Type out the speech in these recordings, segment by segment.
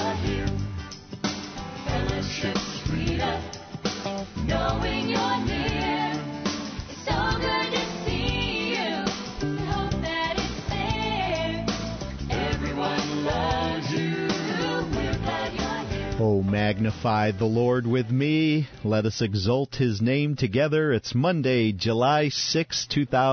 you're here. Fellowship's freedom, knowing you're near. It's so good to see you. I hope that it's there. Everyone loves you. We're glad you're here. Oh, magnify the Lord with me. Let us exalt his name together. It's Monday, July 6,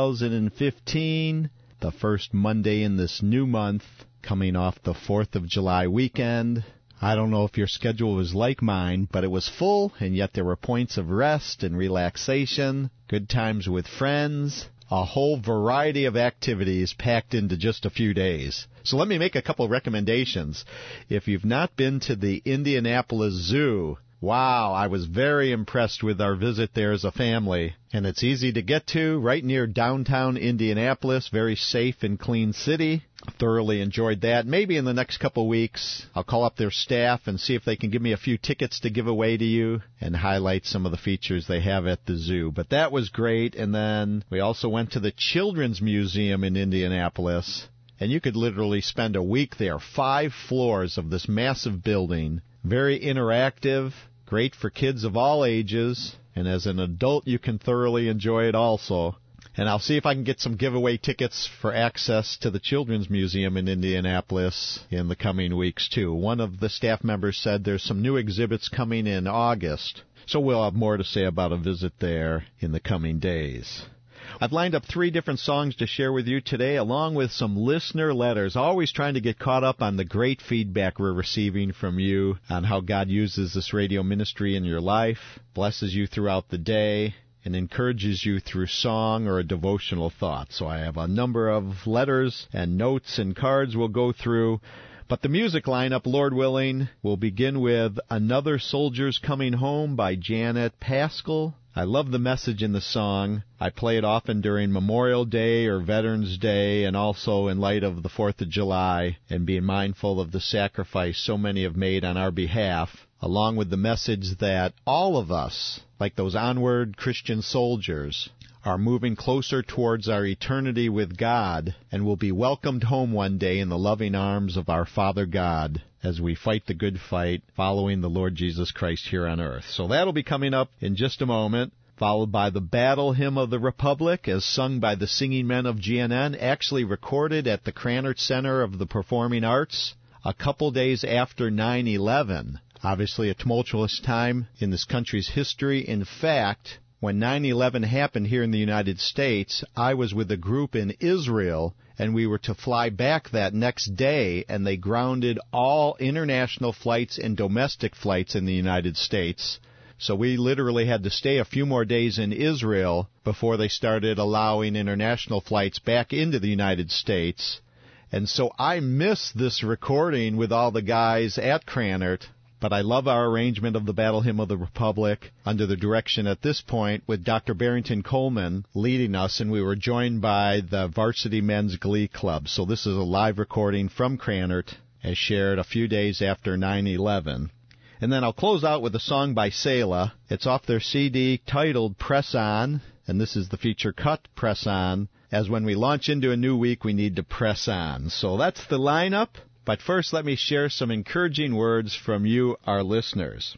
2015, the first Monday in this new month, coming off the 4th of July weekend. I don't know if your schedule was like mine, but it was full, and yet there were points of rest and relaxation, good times with friends, a whole variety of activities packed into just a few days. So let me make a couple recommendations. If you've not been to the Indianapolis Zoo, wow, I was very impressed with our visit there as a family. And it's easy to get to, right near downtown Indianapolis, very safe and clean city. Thoroughly enjoyed that. Maybe in the next couple weeks, I'll call up their staff and see if they can give me a few tickets to give away to you and highlight some of the features they have at the zoo. But that was great. And then we also went to the Children's Museum in Indianapolis. And you could literally spend a week there, 5 floors of this massive building. Very interactive, great for kids of all ages. And as an adult, you can thoroughly enjoy it also. And I'll see if I can get some giveaway tickets for access to the Children's Museum in Indianapolis in the coming weeks, too. One of the staff members said there's some new exhibits coming in August. So we'll have more to say about a visit there in the coming days. I've lined up 3 different songs to share with you today, along with some listener letters, always trying to get caught up on the great feedback we're receiving from you on how God uses this radio ministry in your life, blesses you throughout the day, and encourages you through song or a devotional thought. So I have a number of letters and notes and cards we'll go through. But the music lineup, Lord willing, will begin with Another Soldier's Coming Home by Janet Paschal. I love the message in the song. I play it often during Memorial Day or Veterans Day, and also in light of the 4th of July, and being mindful of the sacrifice so many have made on our behalf, along with the message that all of us, like those onward Christian soldiers, are moving closer towards our eternity with God and will be welcomed home one day in the loving arms of our Father God as we fight the good fight following the Lord Jesus Christ here on earth. So that'll be coming up in just a moment, followed by the Battle Hymn of the Republic as sung by the Singing Men of GNN, actually recorded at the Krannert Center of the Performing Arts a couple days after 9/11. Obviously a tumultuous time in this country's history. In fact, when 9/11 happened here in the United States, I was with a group in Israel, and we were to fly back that next day, and they grounded all international flights and domestic flights in the United States. So we literally had to stay a few more days in Israel before they started allowing international flights back into the United States. And so I miss this recording with all the guys at Krannert. But I love our arrangement of the Battle Hymn of the Republic under the direction at this point with Dr. Barrington Coleman leading us, and we were joined by the Varsity Men's Glee Club. So this is a live recording from Krannert as shared a few days after 9/11. And then I'll close out with a song by Selah. It's off their CD titled Press On, and this is the feature cut, Press On, as when we launch into a new week, we need to press on. So that's the lineup. But first, let me share some encouraging words from you, our listeners.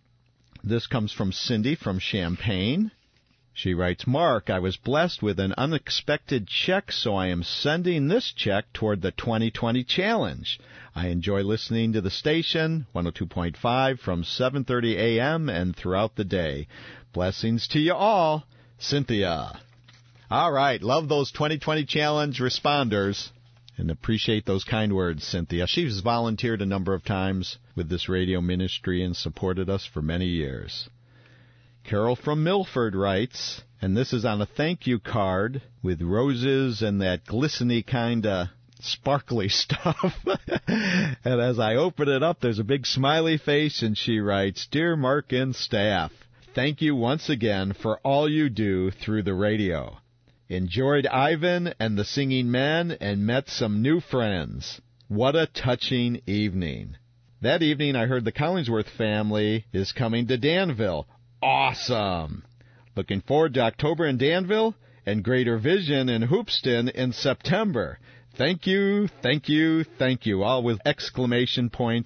This comes from Cindy from Champaign. She writes, Mark, I was blessed with an unexpected check, so I am sending this check toward the 2020 challenge. I enjoy listening to the station, 102.5, from 7:30 a.m. and throughout the day. Blessings to you all, Cynthia. All right, love those 2020 challenge responders. And appreciate those kind words, Cynthia. She's volunteered a number of times with this radio ministry and supported us for many years. Carol from Milford writes, and this is on a thank you card with roses and that glistening kind of sparkly stuff. And as I open it up, there's a big smiley face, and she writes, Dear Mark and staff, thank you once again for all you do through the radio. Enjoyed Ivan and the Singing Men and met some new friends. What a touching evening. That evening I heard the Collingsworth family is coming to Danville. Awesome. Looking forward to October in Danville and Greater Vision in Hoopeston in September. Thank you, thank you, thank you, all with exclamation points.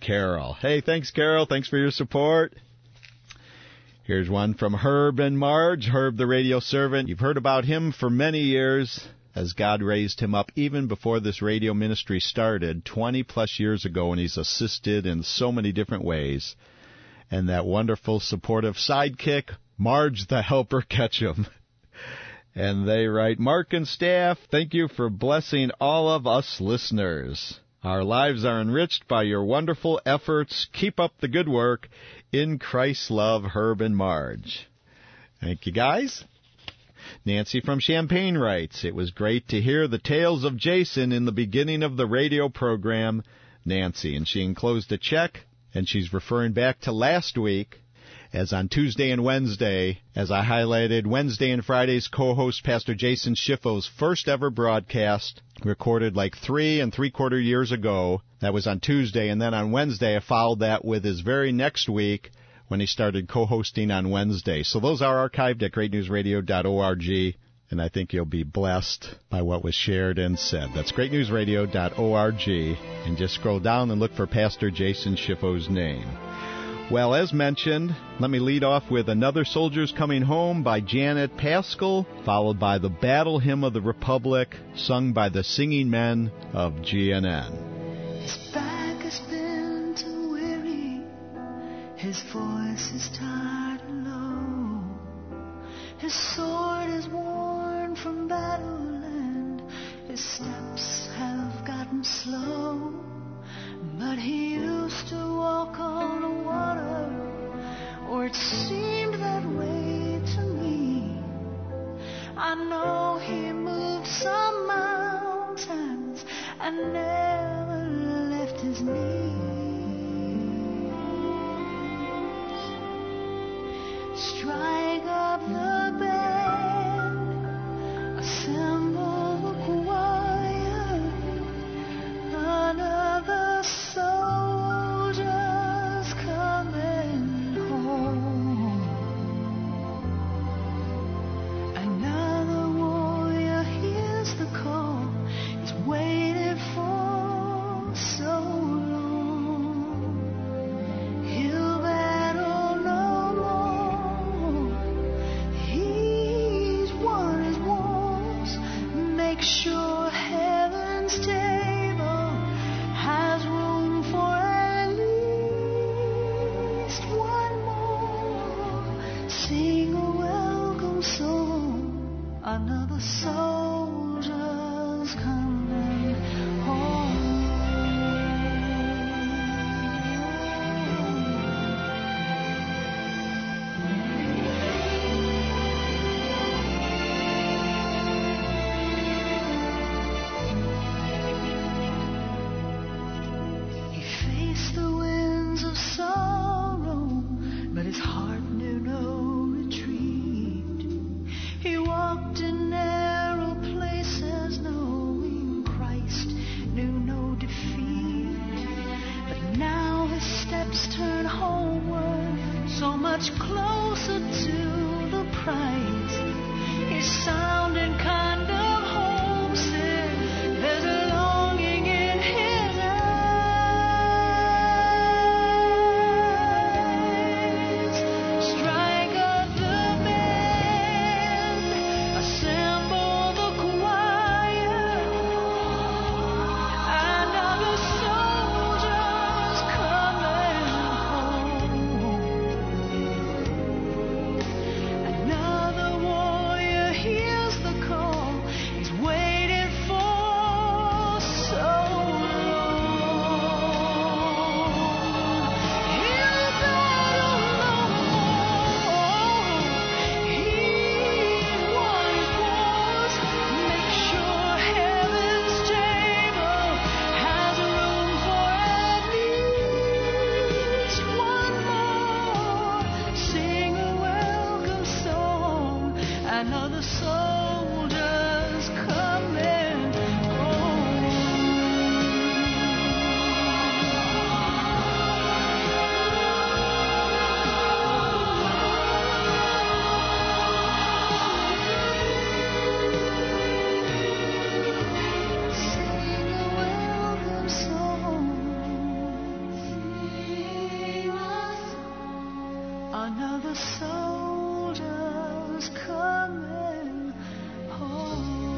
Carol. Hey, thanks, Carol. Thanks for your support. Here's one from Herb and Marge. Herb, the radio servant. You've heard about him for many years as God raised him up even before this radio ministry started 20-plus years ago, and he's assisted in so many different ways. And that wonderful, supportive sidekick, Marge the Helper Ketchum. And they write, Mark and staff, thank you for blessing all of us listeners. Our lives are enriched by your wonderful efforts. Keep up the good work. In Christ's love, Herb and Marge. Thank you, guys. Nancy from Champaign writes, it was great to hear the tales of Jason in the beginning of the radio program, Nancy. And she enclosed a check, and she's referring back to last week, as on Tuesday and Wednesday, as I highlighted, Wednesday and Friday's co-host Pastor Jason Schiffo's first ever broadcast, recorded like 3 3/4 years ago. That was on Tuesday, and then on Wednesday I followed that with his very next week when he started co-hosting on Wednesday. So those are archived at greatnewsradio.org, and I think you'll be blessed by what was shared and said. That's greatnewsradio.org, and just scroll down and look for Pastor Jason Schiffo's name. Well, as mentioned, let me lead off with Another Soldier's Coming Home by Janet Paschal, followed by the Battle Hymn of the Republic, sung by the Singing Men of GNN. His back has been too weary, his voice is tired and low, his sword is worn from battle and his steps have gotten slow. But he used to walk on the water, or it seemed that way to me. I know he moved some mountains and never left his knees. Strike up the band, assemble the choir, another soldiers coming home. Another warrior hears the call. He's waited for so long. He'll battle no more. He's won his wars. Make sure heaven's table has room for at least one more. Sing a welcome song, another soldier's coming home. He faced the winds of sorrow, but his heart knew no retreat. He walked in narrow places, knowing Christ knew no defeat. But now his steps turn homeward, so much closer to the prize. He's sounding kind of homesick. There's a longing in his eyes. Strike up the band, assemble the choir, and other soldiers coming home. Another warrior hears the call. the soldiers coming home.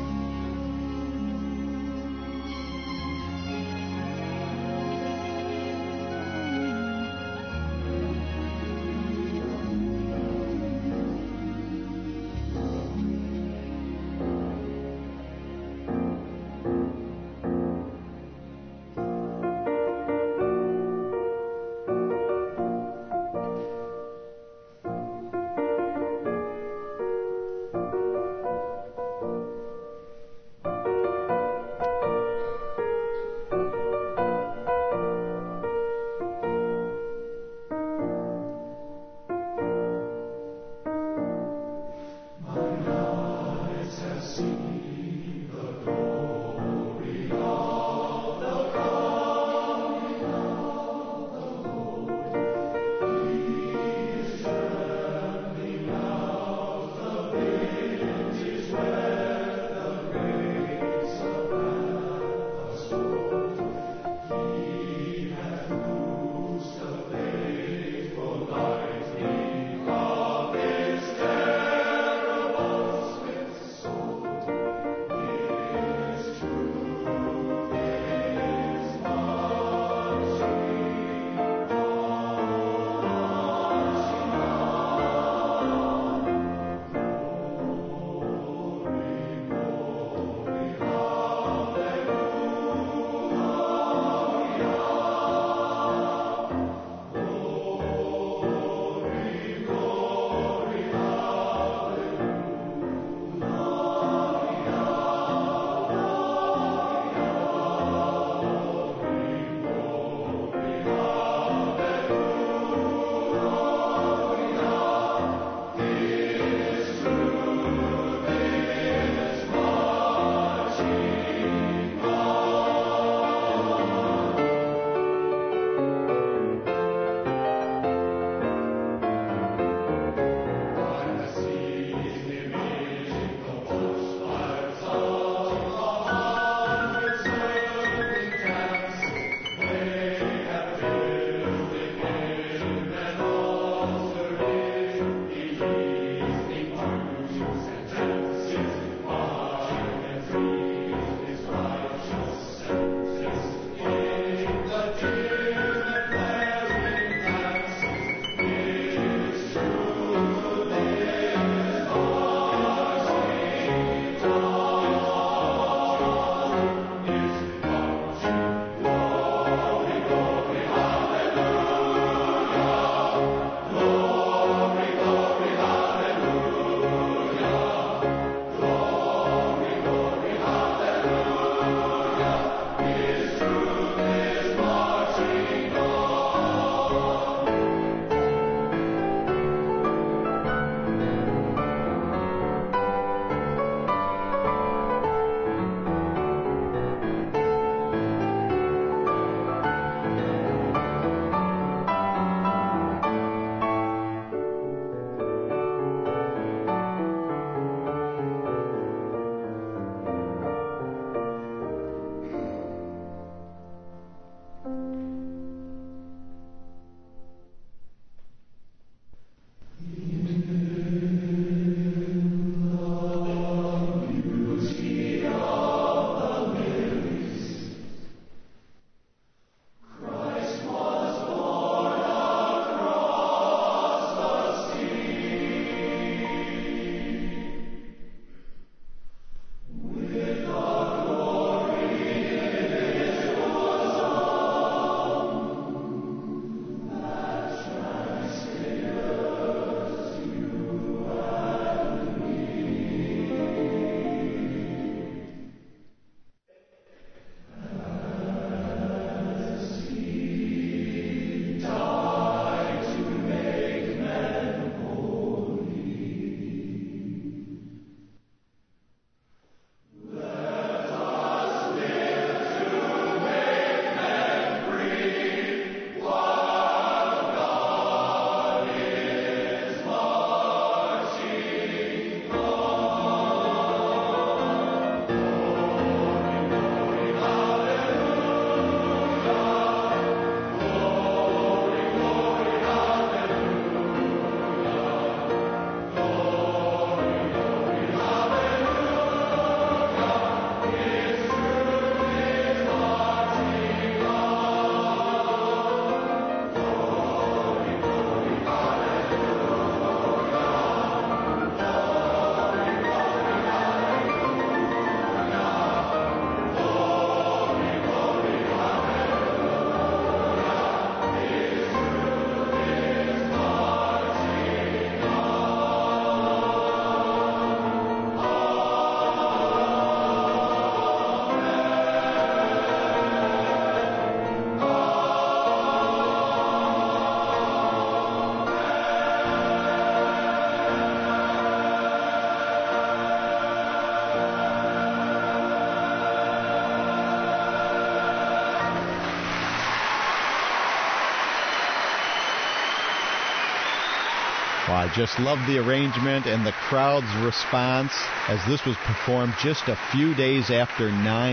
Well, I just love the arrangement and the crowd's response as this was performed just a few days after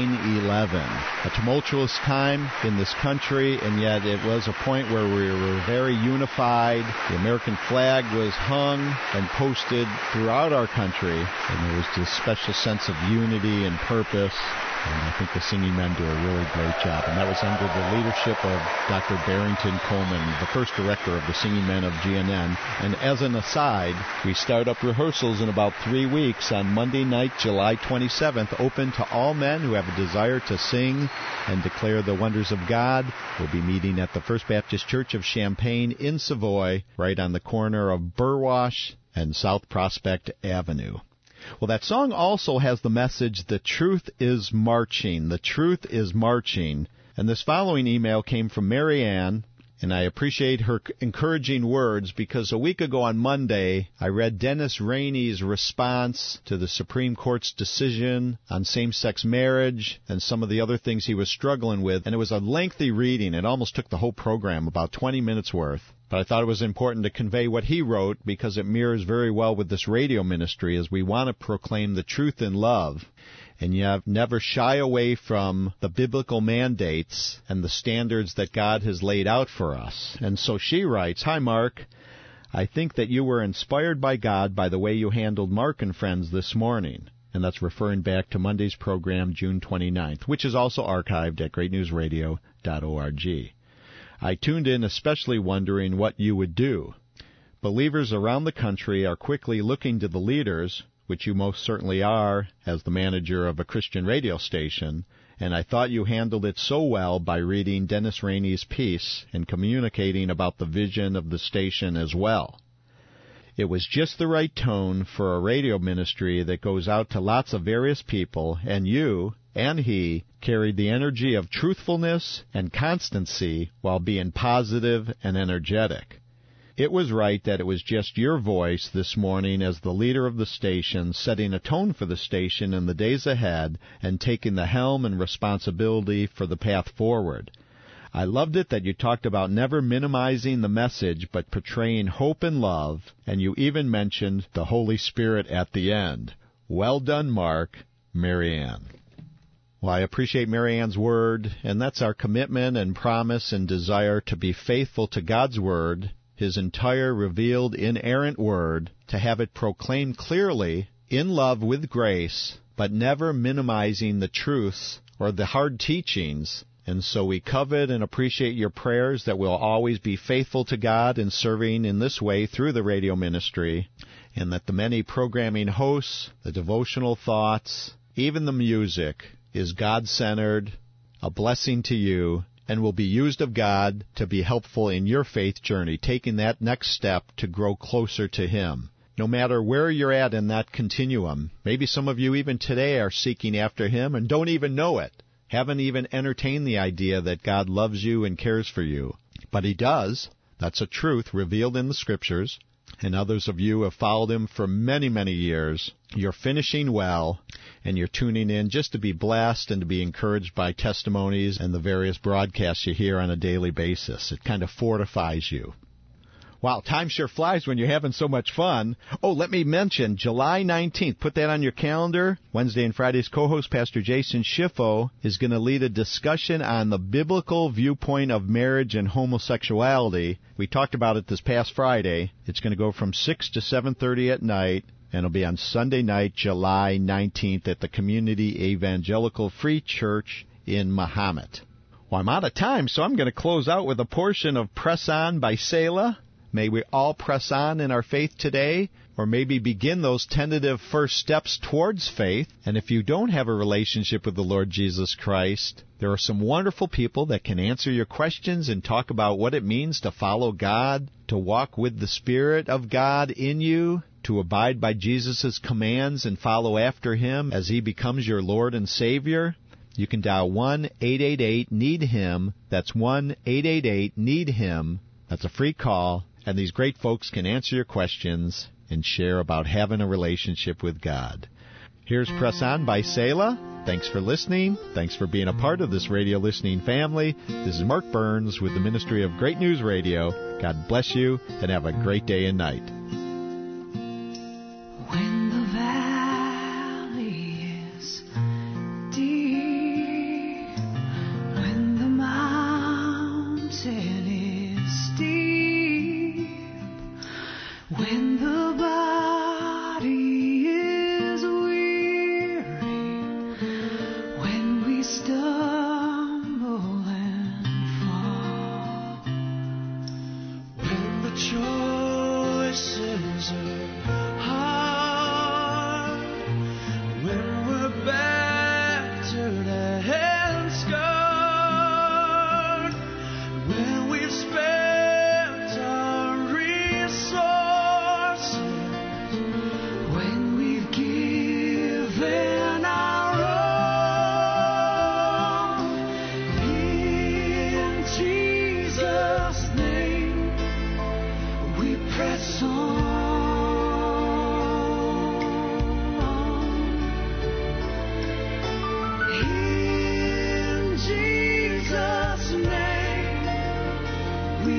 9/11. A tumultuous time in this country, and yet it was a point where we were very unified. The American flag was hung and posted throughout our country, and there was this special sense of unity and purpose. And I think the singing men do a really great job. And that was under the leadership of Dr. Barrington Coleman, the first director of the singing men of GNN. And as an aside, we start up rehearsals in about 3 weeks on Monday night, July 27th, open to all men who have a desire to sing and declare the wonders of God. We'll be meeting at the First Baptist Church of Champaign in Savoy, right on the corner of Burwash and South Prospect Avenue. Well, that song also has the message, "The truth is marching." The truth is marching. And this following email came from Mary Ann, and I appreciate her encouraging words because a week ago on Monday, I read Dennis Rainey's response to the Supreme Court's decision on same-sex marriage and some of the other things he was struggling with. And it was a lengthy reading. It almost took the whole program, about 20 minutes worth. But I thought it was important to convey what he wrote because it mirrors very well with this radio ministry as we want to proclaim the truth in love and yet never shy away from the biblical mandates and the standards that God has laid out for us. And so she writes, "Hi, Mark. I think that you were inspired by God by the way you handled Mark and Friends this morning." And that's referring back to Monday's program, June 29th, which is also archived at greatnewsradio.org. "I tuned in especially wondering what you would do. Believers around the country are quickly looking to the leaders, which you most certainly are as the manager of a Christian radio station, and I thought you handled it so well by reading Dennis Rainey's piece and communicating about the vision of the station as well. It was just the right tone for a radio ministry that goes out to lots of various people, and you and he carried the energy of truthfulness and constancy while being positive and energetic. It was right that it was just your voice this morning as the leader of the station, setting a tone for the station in the days ahead and taking the helm and responsibility for the path forward. I loved it that you talked about never minimizing the message but portraying hope and love, and you even mentioned the Holy Spirit at the end. Well done, Mark. Mary Ann." Well, I appreciate Mary Ann's word, and that's our commitment and promise and desire to be faithful to God's word, His entire revealed inerrant word, to have it proclaimed clearly, in love with grace, but never minimizing the truths or the hard teachings. And so we covet and appreciate your prayers that we'll always be faithful to God in serving in this way through the radio ministry, and that the many programming hosts, the devotional thoughts, even the music, is God-centered, a blessing to you, and will be used of God to be helpful in your faith journey, taking that next step to grow closer to Him. No matter where you're at in that continuum, maybe some of you even today are seeking after Him and don't even know it, haven't even entertained the idea that God loves you and cares for you. But He does. That's a truth revealed in the Scriptures. And others of you have followed Him for many, many years. You're finishing well, and you're tuning in just to be blessed and to be encouraged by testimonies and the various broadcasts you hear on a daily basis. It kind of fortifies you. Wow, time sure flies when you're having so much fun. Oh, let me mention, July 19th, put that on your calendar. Wednesday and Friday's co-host, Pastor Jason Schiffo, is going to lead a discussion on the biblical viewpoint of marriage and homosexuality. We talked about it this past Friday. It's going to go from 6 to 7:30 at night, and it'll be on Sunday night, July 19th, at the Community Evangelical Free Church in Mahomet. Well, I'm out of time, so I'm going to close out with a portion of Press On by Selah. May we all press on in our faith today, or maybe begin those tentative first steps towards faith. And if you don't have a relationship with the Lord Jesus Christ, there are some wonderful people that can answer your questions and talk about what it means to follow God, to walk with the Spirit of God in you, to abide by Jesus' commands and follow after Him as He becomes your Lord and Savior. You can dial 1-888-NEED-HIM. That's 1-888-NEED-HIM. That's a free call. And these great folks can answer your questions and share about having a relationship with God. Here's Press On by Selah. Thanks for listening. Thanks for being a part of this radio listening family. This is Mark Burns with the Ministry of Great News Radio. God bless you and have a great day and night.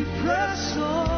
we press on.